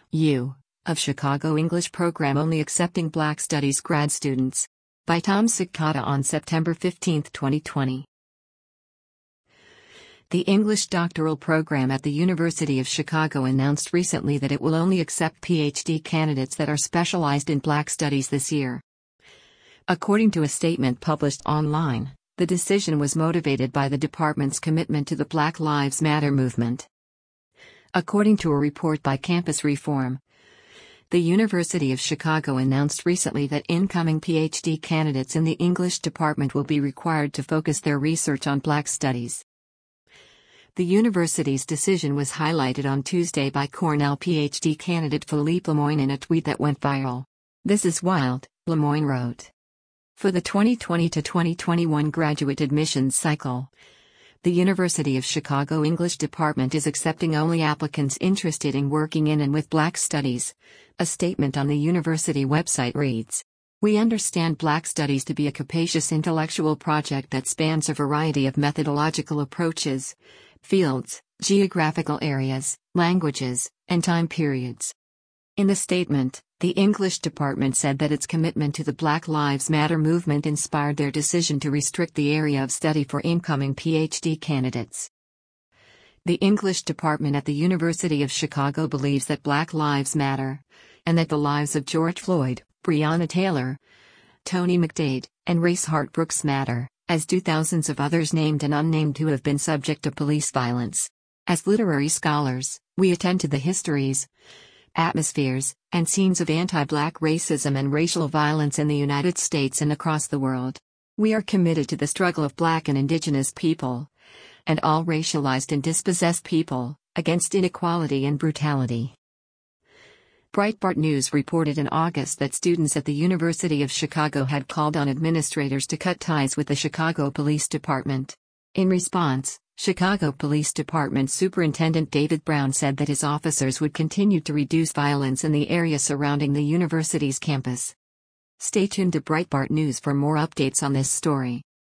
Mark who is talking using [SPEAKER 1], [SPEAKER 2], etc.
[SPEAKER 1] U. of Chicago English program only accepting Black Studies grad students. By Tom Sikata on September 15, 2020. The English doctoral program at the University of Chicago announced recently that it will only accept PhD candidates that are specialized in Black Studies this year. According to a statement published online, the decision was motivated by the department's commitment to the Black Lives Matter movement. According to a report by Campus Reform, the University of Chicago announced recently that incoming PhD candidates in the English department will be required to focus their research on Black Studies. The university's decision was highlighted on Tuesday by Cornell PhD candidate Philippe Lemoine in a tweet that went viral. "This is wild," Lemoine wrote. For the 2020-2021 graduate admissions cycle, the University of Chicago English Department is accepting only applicants interested in working in and with Black Studies. A statement on the university website reads, "We understand Black Studies to be a capacious intellectual project that spans a variety of methodological approaches, fields, geographical areas, languages, and time periods." In the statement, the English department said that its commitment to the Black Lives Matter movement inspired their decision to restrict the area of study for incoming PhD candidates. The English department at the University of Chicago believes that Black Lives Matter, and that the lives of George Floyd, Breonna Taylor, Tony McDade, and Rayshard Brooks matter, as do thousands of others named and unnamed who have been subject to police violence. As literary scholars, we attend to the histories, atmospheres, and scenes of anti-Black racism and racial violence in the United States and across the world. We are committed to the struggle of Black and Indigenous people, and all racialized and dispossessed people, against inequality and brutality. Breitbart News reported in August that students at the University of Chicago had called on administrators to cut ties with the Chicago Police Department. In response, Chicago Police Department Superintendent David Brown said that his officers would continue to reduce violence in the area surrounding the university's campus. Stay tuned to Breitbart News for more updates on this story.